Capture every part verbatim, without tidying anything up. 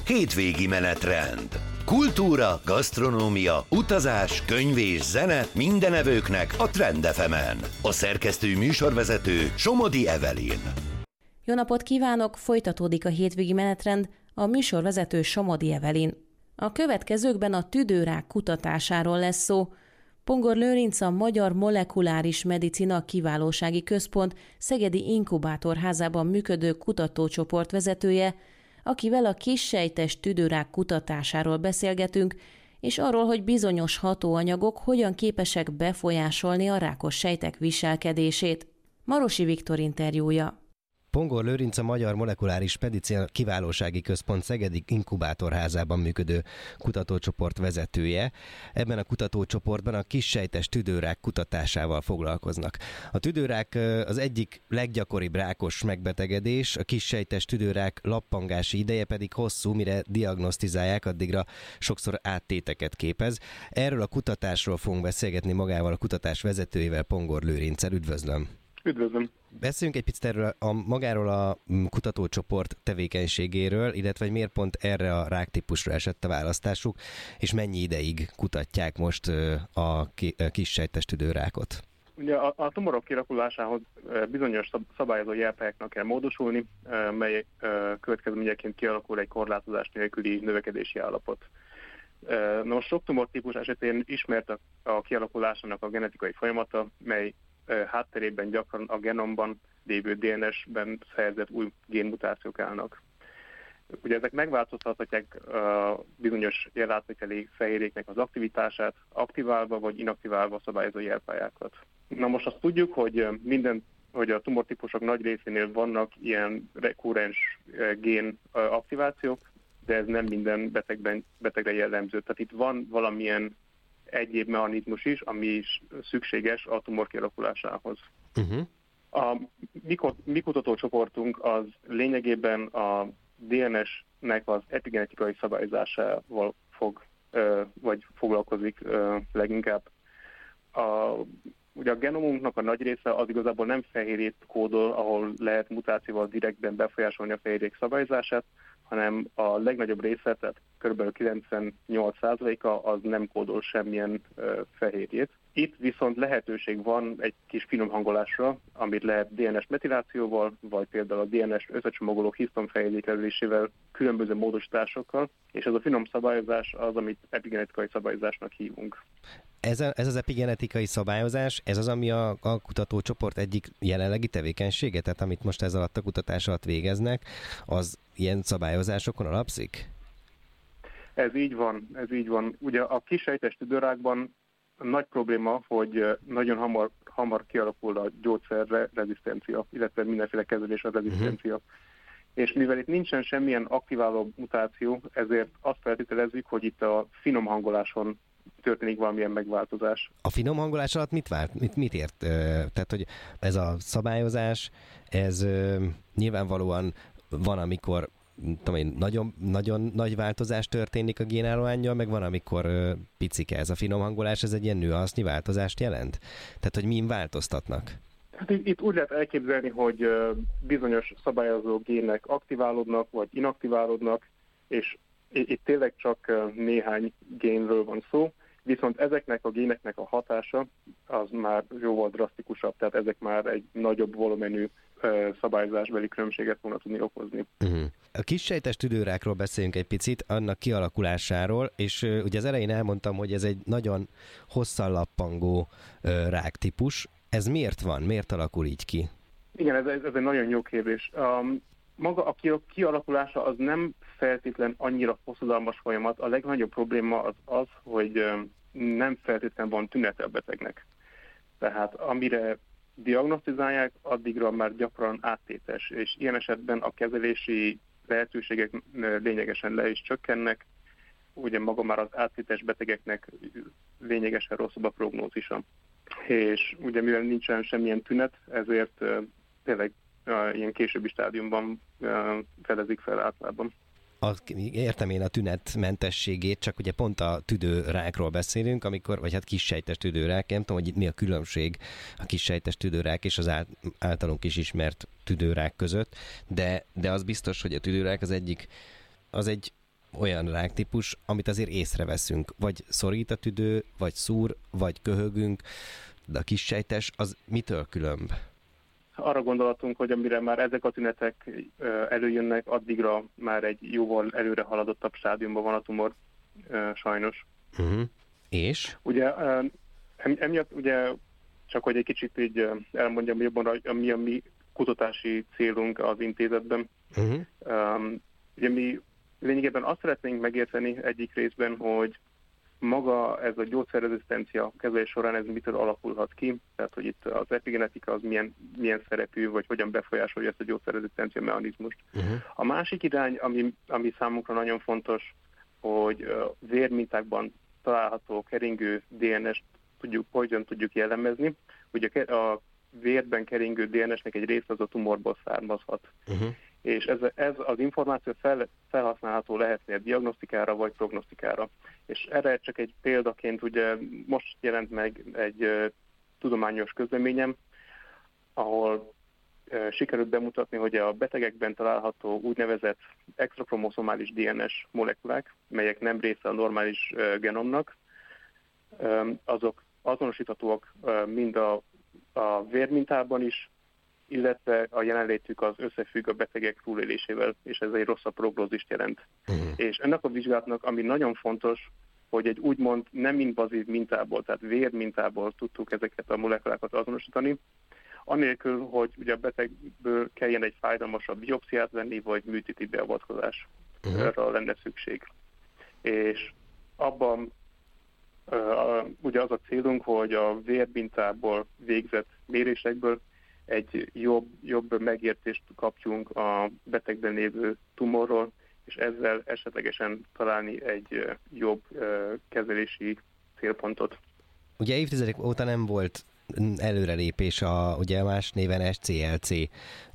Hétvégi menetrend. Kultúra, gasztronómia, utazás, könyv és zene minden evőknek a Trend ef emen. A szerkesztő műsorvezető Somodi Evelyn. Jó napot kívánok! Folytatódik a hétvégi menetrend, a műsorvezető Somodi Evelyn. A következőkben a tüdőrák kutatásáról lesz szó. Pongor Lőrinc, a Magyar Molekuláris Medicina Kiválósági Központ Szegedi Inkubátorházában működő kutatócsoport vezetője, akivel a kissejtes tüdőrák kutatásáról beszélgetünk, és arról, hogy bizonyos hatóanyagok hogyan képesek befolyásolni a rákos sejtek viselkedését. Marosi Viktor interjúja. Pongor Lőrinc, a Magyar Molekuláris Medicina Kiválósági Központ Szegedi Inkubátorházában működő kutatócsoport vezetője. Ebben a kutatócsoportban a kissejtes tüdőrák kutatásával foglalkoznak. A tüdőrák az egyik leggyakoribb rákos megbetegedés, a kissejtes tüdőrák lappangási ideje pedig hosszú, mire diagnosztizálják, addigra sokszor áttéteket képez. Erről a kutatásról fogunk beszélgetni magával, a kutatás vezetőjével, Pongor Lőrinccel. Üdvözlöm! Üdvözlöm! Beszéljünk egy picit erről a, magáról a kutatócsoport tevékenységéről, illetve hogy miért pont erre a ráktípusra esett a választásuk, és mennyi ideig kutatják most a kissejtes tüdőrákot? Ugye a, a tumorok kialakulásához bizonyos szabályozó jelpályáknak kell módosulni, mely következményeként kialakul egy korlátozás nélküli növekedési állapot. Na most sok tumortípus esetén ismert a, a kialakulásának a genetikai folyamata, mely hátterében gyakran a genomban lévő dé en es-ben szerzett új génmutációk állnak. Ugye ezek megváltoztathatják a bizonyos jelátvételi fehérjéknek az aktivitását, aktiválva vagy inaktiválva szabályozó jelpályákat. Na most azt tudjuk, hogy minden, hogy a tumortípusok nagy részénél vannak ilyen rekurrens gén aktivációk, de ez nem minden betegben, betegre jellemző. Tehát itt van valamilyen egyéb mechanizmus is, ami is szükséges a tumor kialakulásához. Uh-huh. A mi, mi kutatócsoportunk az lényegében a dé en es-nek az epigenetikai szabályozásával fog, vagy foglalkozik leginkább. A, ugye a genomunknak a nagy része az igazából nem fehérjét kódol, ahol lehet mutációval direktben befolyásolni a fehérjék szabályozását, hanem a legnagyobb része, tehát kb. kilencvennyolc százaléka az nem kódol semmilyen uh, fehérjét. Itt viszont lehetőség van egy kis finom hangolásra, amit lehet dé en es metilációval, vagy például a dé en es összecsomagoló hisztonfehérjékelőlésével, különböző módosításokkal, és ez a finom szabályozás az, amit epigenetikai szabályozásnak hívunk. Ez, a, ez az epigenetikai szabályozás, ez az, ami a, a kutatócsoport egyik jelenlegi tevékenysége, tehát amit most ez alatt a kutatás alatt végeznek, az ilyen szabályozásokon alapszik? Ez így van, ez így van. Ugye a kissejtes tüdőrákban nagy probléma, hogy nagyon hamar, hamar kialakul a gyógyszerre rezisztencia, illetve mindenféle kezelésre rezisztencia. Uh-huh. És mivel itt nincsen semmilyen aktiváló mutáció, ezért azt feltételezzük, hogy itt a finom hangoláson történik valamilyen megváltozás. A finom hangolás alatt mit várt? Mit, mit ért? Tehát, hogy ez a szabályozás, ez nyilvánvalóan van, amikor tudom én, nagyon, nagyon nagy változás történik a génállománnyal, meg van, amikor picike. Ez a finom hangolás, ez egy ilyen nüansznyi változást jelent? Tehát, hogy min változtatnak? Hát itt, itt úgy lehet elképzelni, hogy bizonyos szabályozó gének aktiválódnak, vagy inaktiválódnak, és itt tényleg csak néhány génről van szó, viszont ezeknek a géneknek a hatása az már jóval drasztikusabb, tehát ezek már egy nagyobb volumenű szabályozásbeli különbséget fognak tudni okozni. Uh-huh. A kissejtes tüdőrákról beszéljünk egy picit, annak kialakulásáról, és uh, ugye az elején elmondtam, hogy ez egy nagyon hosszan lappangó uh, ráktípus. Ez miért van? Miért alakul így ki? Igen, ez, ez egy nagyon jó kérdés. Um, maga a kialakulása az nem feltétlen annyira hosszadalmas folyamat. A legnagyobb probléma az az, hogy um, nem feltétlen van tünete a betegnek. Tehát amire diagnosztizálják, addigra már gyakran áttétes, és ilyen esetben a kezelési lehetőségek lényegesen le is csökkennek. Ugye maga már az áttétes betegeknek lényegesen rosszabb a prognózisa. És ugye mivel nincsen semmilyen tünet, ezért uh, tényleg uh, ilyen későbbi stádiumban uh, fedezik fel általában. A, értem én a tünetmentességét, csak ugye pont a tüdőrákról beszélünk, amikor, vagy hát kissejtes tüdőrák, nem tudom, hogy itt mi a különbség a kissejtes tüdőrák és az általunk is ismert tüdőrák között, de, de az biztos, hogy a tüdőrák az egyik, az egy olyan ráktípus, amit azért észreveszünk. Vagy szorít a tüdő, vagy szúr, vagy köhögünk, de a kissejtes az mitől különb? Arra gondolatunk, hogy amire már ezek a tünetek előjönnek, addigra már egy jóval előre haladottabb stádiumban van a tumor, sajnos. Uh-huh. És? Ugye emiatt, ugye csak hogy egy kicsit így elmondjam jobban, mi a mi kutatási célunk az intézetben. Uh-huh. Um, ugye mi lényegében azt szeretnénk megérteni egyik részben, hogy maga ez a gyógyszerrezisztencia kezelés során ez mitől alakulhat ki, tehát hogy itt az epigenetika az milyen, milyen szerepű, vagy hogyan befolyásolja ezt a gyógyszerrezisztencia mechanizmust. Uh-huh. A másik irány, ami, ami számunkra nagyon fontos, hogy vérmintákban található keringő dé en est tudjuk, hogyan tudjuk jellemezni. Ugye a vérben keringő dé en esnek egy része az a tumorból származhat. Uh-huh. És ez, ez az információ fel, felhasználható lehetne diagnosztikára vagy prognosztikára. És erre csak egy példaként, ugye most jelent meg egy uh, tudományos közleményem, ahol uh, sikerült bemutatni, hogy a betegekben található úgynevezett extrakromosszomális dé en es molekulák, melyek nem része a normális uh, genomnak, um, azok azonosíthatóak uh, mind a, a vérmintában is, illetve a jelenlétük az összefügg a betegek túlélésével, és ez egy rosszabb prognózist jelent. Uh-huh. És ennek a vizsgálatnak, ami nagyon fontos, hogy egy úgymond nem invazív mintából, tehát vérmintából tudtuk ezeket a molekulákat azonosítani, anélkül, hogy ugye a betegből kelljen egy fájdalmasabb biopsziát venni, vagy műtéti beavatkozás. Uh-huh. Erre lenne szükség. És abban uh, ugye az a célunk, hogy a vérmintából végzett mérésekből egy jobb, jobb megértést kapjunk a betegben lévő tumorról, és ezzel esetlegesen találni egy jobb kezelési célpontot. Ugye évtizedek óta nem volt előrelépés a ugye más néven es cé el cé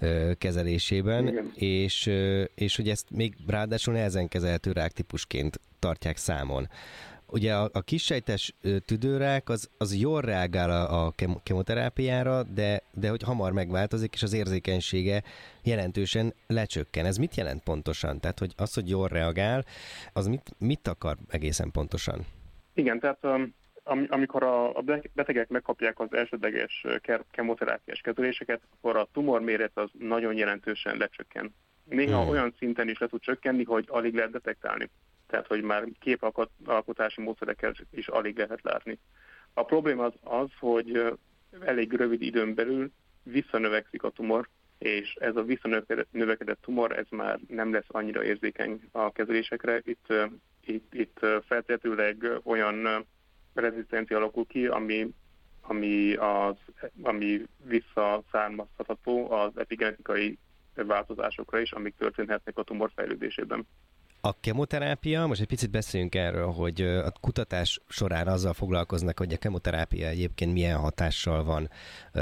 kezelésében, és, és hogy ezt még ráadásul nehezen kezelhető ráktípusként tartják számon. Ugye a, a kissejtes tüdőrák az, az jól reagál a, a kemoterápiára, de, de hogy hamar megváltozik, és az érzékenysége jelentősen lecsökken. Ez mit jelent pontosan? Tehát, hogy az, hogy jól reagál, az mit, mit akar egészen pontosan? Igen, tehát um, am, amikor a, a betegek megkapják az elsődleges kemoterápiás kezeléseket, akkor a tumorméret az nagyon jelentősen lecsökken. Néha hmm. olyan szinten is le tud csökkenni, hogy alig lehet detektálni. Tehát, hogy már képalkotási módszerekkel is alig lehet látni. A probléma az az, hogy elég rövid időn belül visszanövekszik a tumor, és ez a visszanövekedett tumor, ez már nem lesz annyira érzékeny a kezelésekre. Itt, itt, itt feltétlenül olyan rezisztencia alakul ki, ami, ami, az, ami visszaszármaztatható az epigenetikai változásokra is, amik történhetnek a tumor fejlődésében. A kemoterápia, most egy picit beszéljünk erről, hogy a kutatás során azzal foglalkoznak, hogy a kemoterápia egyébként milyen hatással van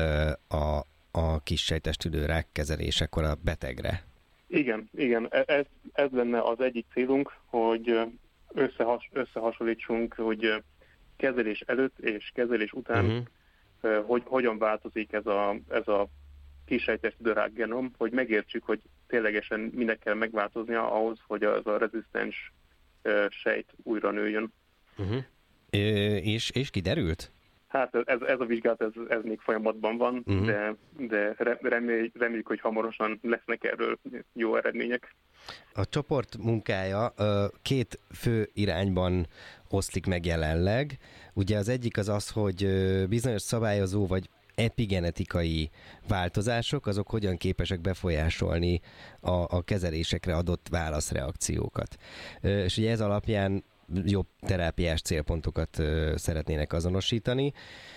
a, a kissejtes tüdőrák kezelésekor a betegre. Igen, igen. Ez, ez lenne az egyik célunk, hogy összehas, összehasonlítsunk, hogy kezelés előtt és kezelés után uh-huh. hogy, hogyan változik ez a, ez a kissejtes tüdőrák genom, hogy megértsük, hogy ténylegesen minek kell megváltoznia ahhoz, hogy az a rezisztens uh, sejt újra nőjön. Uh-huh. Ö, és, és kiderült? Hát ez, ez a vizsgálat, ez, ez még folyamatban van, uh-huh. de, de remély, reméljük, hogy hamarosan lesznek erről jó eredmények. A csoport munkája két fő irányban oszlik meg jelenleg. Ugye az egyik az az, hogy bizonyos szabályozó vagy epigenetikai változások, azok hogyan képesek befolyásolni a, a kezelésekre adott válaszreakciókat. És ugye ez alapján jobb terápiás célpontokat szeretnének azonosítani.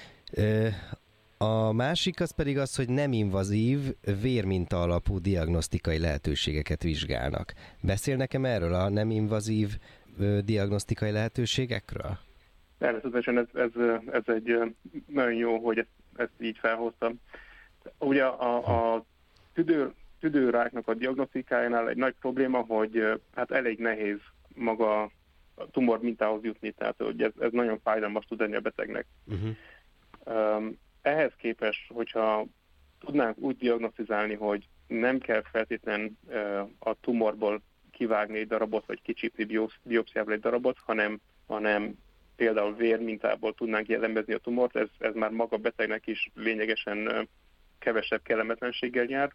A másik az pedig az, hogy nem invazív, vérminta alapú diagnosztikai lehetőségeket vizsgálnak. Beszél nekem erről a nem invazív diagnosztikai lehetőségekről? Természetesen ez, ez, ez egy nagyon jó, hogy ezt, ezt így felhoztam. Ugye a, a tüdő, tüdőráknak a diagnosztikájánál egy nagy probléma, hogy hát elég nehéz maga a tumor mintához jutni, tehát hogy ez, ez nagyon fájdalmas tud lenni a betegnek. Uh-huh. Um, ehhez képest, hogyha tudnánk úgy diagnosztizálni, hogy nem kell feltétlen uh, a tumorból kivágni egy darabot, vagy kicsípni biopsziával egy darabot, hanem, hanem például vérmintából tudnánk jellemezni a tumort, ez, ez már maga betegnek is lényegesen kevesebb kellemetlenséggel jár.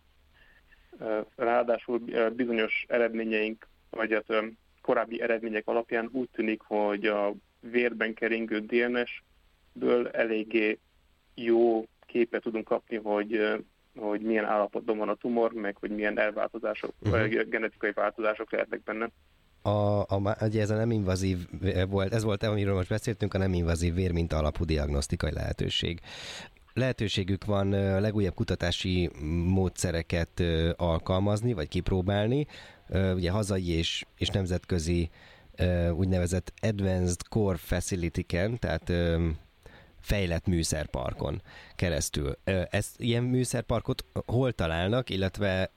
Ráadásul bizonyos eredményeink, vagy hát korábbi eredmények alapján úgy tűnik, hogy a vérben keringő dé en es-ből eléggé jó képet tudunk kapni, hogy, hogy milyen állapotban van a tumor, meg hogy milyen elváltozások, uh-huh. genetikai változások lehetnek benne. A, a, ugye ez a nem invazív volt, ez volt, amiről most beszéltünk, a nem invazív vérminta alapú diagnosztikai lehetőség. Lehetőségük van legújabb kutatási módszereket alkalmazni, vagy kipróbálni, ugye hazai és, és nemzetközi úgynevezett Advanced Core Facility-ken, tehát fejlett műszerparkon keresztül. Ezt, ilyen műszerparkot hol találnak, illetve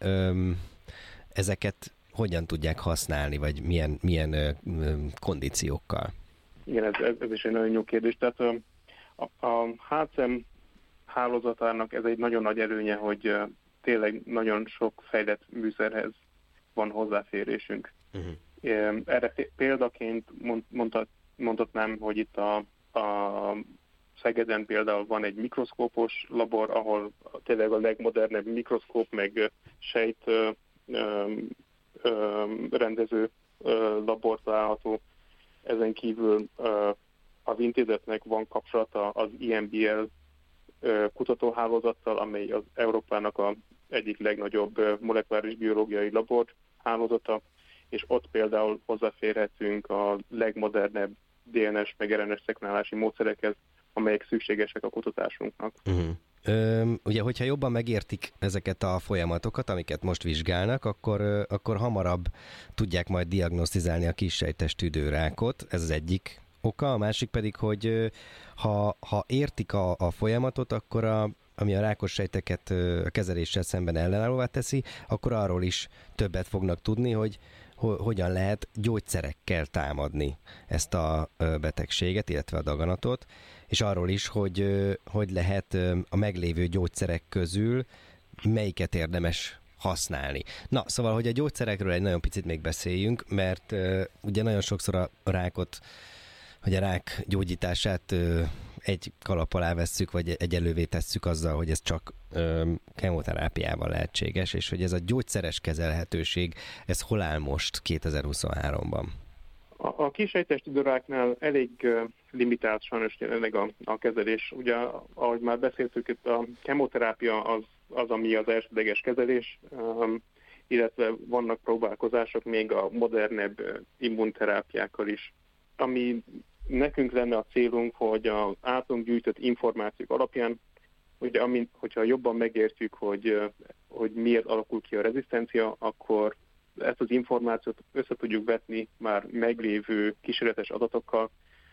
ezeket hogyan tudják használni, vagy milyen, milyen kondíciókkal? Igen, ez, ez is egy nagyon jó kérdés. Tehát a, a há cé em hálózatának ez egy nagyon nagy előnye, hogy tényleg nagyon sok fejlett műszerhez van hozzáférésünk. Uh-huh. Erre példaként mondhat, mondhatnám, hogy itt a, a Szegeden például van egy mikroszkópos labor, ahol tényleg a legmodernebb mikroszkóp, meg sejt ö, ö, ö, rendező ö, labor található. Ezen kívül ö, az intézetnek van kapcsolata az i em bé el ö, kutatóhálózattal, amely az Európának a egyik legnagyobb molekuláris biológiai labor hálózata, és ott például hozzáférhetünk a legmodernebb dé en es meg er en es szekvenálási módszerekhez, amelyek szükségesek a kutatásunknak. Uh-huh. Ö, ugye, hogyha jobban megértik ezeket a folyamatokat, amiket most vizsgálnak, akkor, ö, akkor hamarabb tudják majd diagnosztizálni a kissejtes tüdőrákot, ez az egyik oka, a másik pedig, hogy ö, ha, ha értik a, a folyamatot, akkor a, ami a rákos sejteket ö, a kezeléssel szemben ellenállóvá teszi, akkor arról is többet fognak tudni, hogy hogyan lehet gyógyszerekkel támadni ezt a betegséget, illetve a daganatot, és arról is, hogy hogy lehet a meglévő gyógyszerek közül melyiket érdemes használni. Na, szóval, hogy a gyógyszerekről egy nagyon picit még beszéljünk, mert ugye nagyon sokszor a rákot, hogy a rák gyógyítását egy kalap alá vesszük, vagy egyelővé tesszük azzal, hogy ez csak ö, kemoterápiával lehetséges, és hogy ez a gyógyszeres kezelhetőség, ez hol áll most kétezer-huszonháromban? A, a kissejtes tüdőráknál elég uh, limitált sajnos jelenleg a, a kezelés. Ugye, ahogy már beszéltük, itt a kemoterápia az, az ami az elsődleges kezelés, um, illetve vannak próbálkozások még a modernebb uh, immunterápiákkal is, ami nekünk lenne a célunk, hogy az általunk gyűjtött információk alapján, ugye, amint, hogyha jobban megértjük, hogy, hogy miért alakul ki a rezisztencia, akkor ezt az információt össze tudjuk vetni már meglévő kísérletes adatokkal,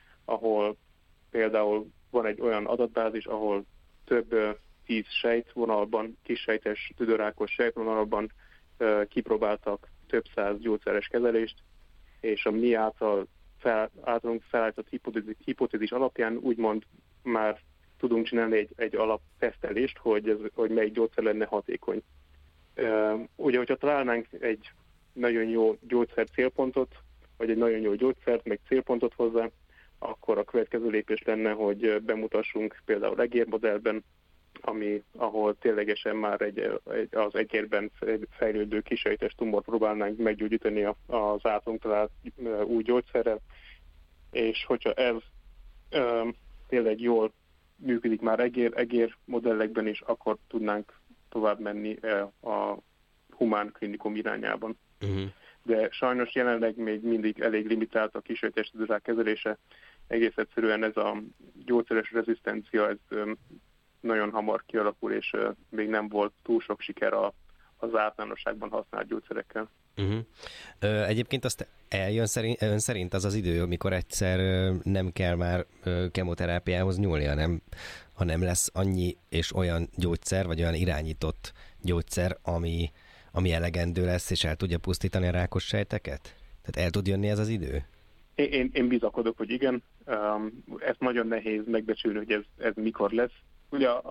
ahol például van egy olyan adatbázis, ahol több tíz sejtvonalban, kissejtes tüdőrákos sejtvonalban kipróbáltak több száz gyógyszeres kezelést, és a mi által Fel, általunk felállított hipotézis, hipotézis alapján úgymond már tudunk csinálni egy, egy alaptesztelést, hogy, ez, hogy melyik gyógyszer lenne hatékony. Uh, ugye, hogyha találnánk egy nagyon jó gyógyszer célpontot, vagy egy nagyon jó gyógyszert, meg célpontot hozzá, akkor a következő lépés lenne, hogy bemutassunk például egérmodellben, ami, ahol ténylegesen már egy, egy, az egérben fejlődő kissejtes tumort próbálnánk meggyógyítani az általunk talált új gyógyszerrel, és hogyha ez ö, tényleg jól működik már egér, egér modellekben is, akkor tudnánk tovább menni a humán klinikum irányában. Uh-huh. De sajnos jelenleg még mindig elég limitált a kissejtes tüdőrák kezelése. Egész egyszerűen ez a gyógyszeres rezisztencia, ez ö, nagyon hamar kialakul, és uh, még nem volt túl sok siker a, az általánosságban használt gyógyszerekkel. Uh-huh. Ö, egyébként azt eljön szerint, ön szerint az az idő, amikor egyszer ö, nem kell már ö, kemoterápiához nyúlni, hanem, hanem lesz annyi és olyan gyógyszer, vagy olyan irányított gyógyszer, ami, ami elegendő lesz, és el tudja pusztítani a rákos sejteket? Tehát el tud jönni ez az idő? Én, én, én bizakodok, hogy igen. Um, ezt nagyon nehéz megbecsülni, hogy ez, ez mikor lesz. Ugye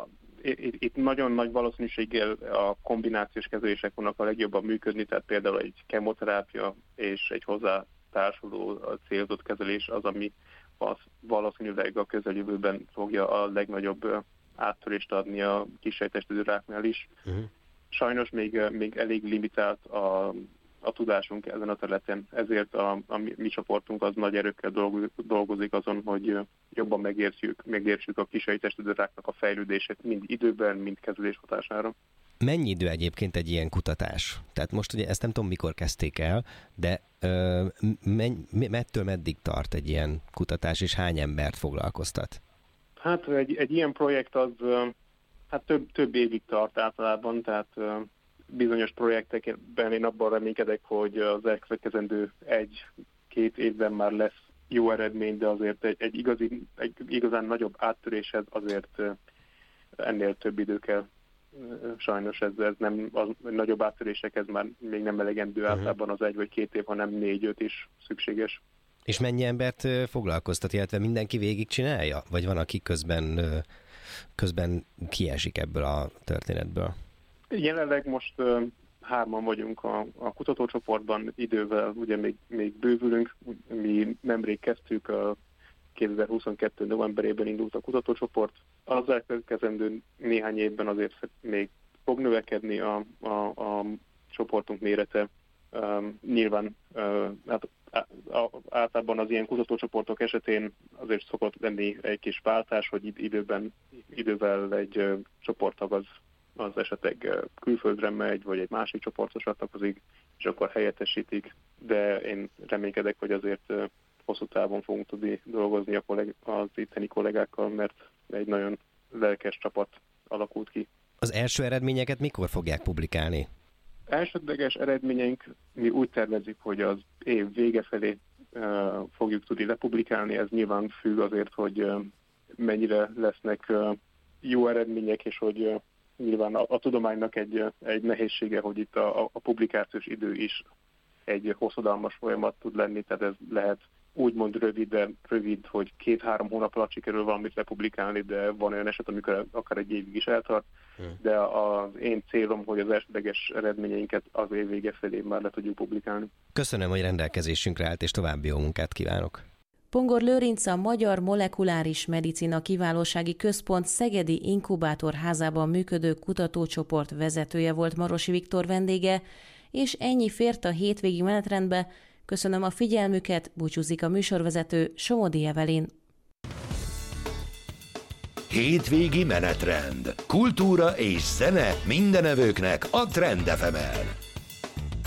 itt, itt nagyon nagy valószínűséggel a kombinációs kezelések vannak a legjobban működni, tehát például egy kemoterápia és egy hozzá társuló célzott kezelés az, ami valószínűleg a közeljövőben fogja a legnagyobb áttörést adni a kissejtes tüdőráknál is. Uh-huh. Sajnos még, még elég limitált a, a tudásunk ezen a területen, ezért a, a mi, mi csoportunk az nagy erőkkel dolgozik azon, hogy jobban megértsük, megértsük a kissejtes tüdőráknak a fejlődését mind időben, mind kezelés hatására. Mennyi idő egyébként egy ilyen kutatás? Tehát most ugye ezt nem tudom, mikor kezdték el, de ö, menny, mettől meddig tart egy ilyen kutatás, és hány embert foglalkoztat? Hát egy, egy ilyen projekt az hát több, több évig tart általában, tehát bizonyos projektekben én abban reménykedek, hogy az elkövetkezendő egy-két évben már lesz jó eredmény, de azért egy, egy, igazi, egy igazán nagyobb áttöréshez azért ennél több idő kell. Sajnos ez, ez nem, az nagyobb áttörésekhez már még nem elegendő, uh-huh. általában az egy vagy két év, hanem négy-öt is szükséges. És mennyi embert foglalkoztat, illetve mindenki végig csinálja? Vagy van, aki közben, közben kiesik ebből a történetből? Jelenleg most uh, hárman vagyunk a, a kutatócsoportban, idővel ugye még, még bővülünk. Mi nemrég kezdtük, a kétezer-huszonkettő novemberében indult a kutatócsoport. Az elkövetkezendő néhány évben azért még fog növekedni a, a, a csoportunk mérete. Um, nyilván uh, hát, általában az ilyen kutatócsoportok esetén azért szokott lenni egy kis váltás, hogy időben, idővel egy uh, csoporttag az, az esetleg uh, külföldre megy, vagy egy másik csoporthoz csatlakozik, és akkor helyettesítik, de én reménykedek, hogy azért uh, hosszú távon fogunk tudni dolgozni a kolleg- az itteni kollégákkal, mert egy nagyon lelkes csapat alakult ki. Az első eredményeket mikor fogják publikálni? Elsődleges eredményeink mi úgy tervezzük, hogy az év vége felé uh, fogjuk tudni lepublikálni. Ez nyilván függ azért, hogy uh, mennyire lesznek uh, jó eredmények, és hogy uh, nyilván a, a tudománynak egy, uh, egy nehézsége, hogy itt a, a publikációs idő is egy hosszadalmas folyamat tud lenni, tehát ez lehet úgymond rövid, de rövid, hogy két-három hónap alatt sikerül valamit lepublikálni, de van olyan eset, amikor akár egy évig is eltart. Hmm. De az én célom, hogy az elsődleges eredményeinket az év vége felé már le tudjuk publikálni. Köszönöm, hogy rendelkezésünkre állt, és további jó munkát kívánok. Pongor Lőrinc a Magyar Molekuláris Medicina Kiválósági Központ szegedi inkubátorházában működő kutatócsoport vezetője volt Marosi Viktor vendége, és ennyi fért a hétvégi menetrendbe. Köszönöm a figyelmüket, búcsúzik a műsorvezető, Somodi Evelyn. Hétvégi menetrend. Kultúra és zene mindenevőknek a Trend ef emen.